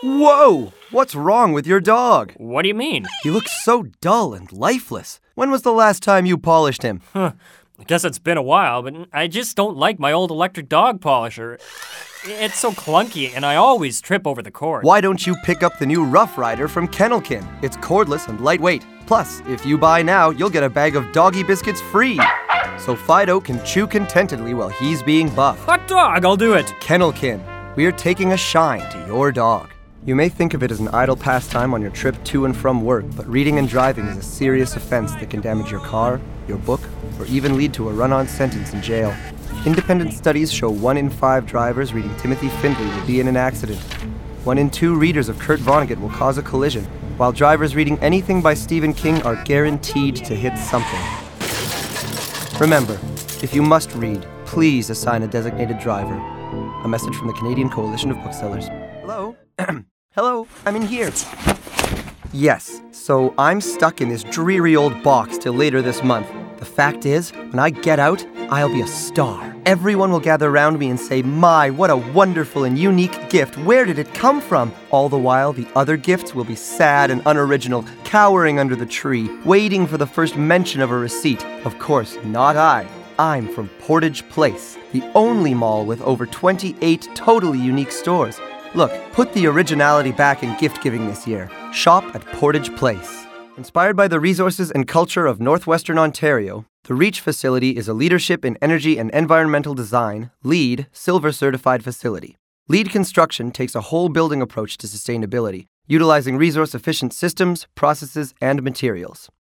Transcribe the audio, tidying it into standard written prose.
Whoa! What's wrong with your dog? What do you mean? He looks so dull and lifeless. When was the last time you polished him? I guess it's been a while, but I just don't like my old electric dog polisher. It's so clunky, and I always trip over the cord. Why don't you pick up the new Rough Rider from Kennelkin? It's cordless and lightweight. Plus, if you buy now, you'll get a bag of doggy biscuits free. So Fido can chew contentedly while he's being buffed. Hot dog, I'll do it. Kennelkin, we're taking a shine to your dog. You may think of it as an idle pastime on your trip to and from work, but reading and driving is a serious offense that can damage your car, your book, or even lead to a run-on sentence in jail. Independent studies show 1 in 5 drivers reading Timothy Findley will be in an accident. 1 in 2 readers of Kurt Vonnegut will cause a collision, while drivers reading anything by Stephen King are guaranteed to hit something. Remember, if you must read, please assign a designated driver. A message from the Canadian Coalition of Booksellers. Hello? Hello, I'm in here. Yes, so I'm stuck in this dreary old box till later this month. The fact is, when I get out, I'll be a star. Everyone will gather around me and say, "My, what a wonderful and unique gift. Where did it come from?" All the while, the other gifts will be sad and unoriginal, cowering under the tree, waiting for the first mention of a receipt. Of course, not I. I'm from Portage Place, the only mall with over 28 totally unique stores. Look, put the originality back in gift-giving this year. Shop at Portage Place. Inspired by the resources and culture of Northwestern Ontario, the REACH facility is a Leadership in Energy and Environmental Design, LEED, Silver-certified facility. LEED construction takes a whole building approach to sustainability, utilizing resource-efficient systems, processes, and materials.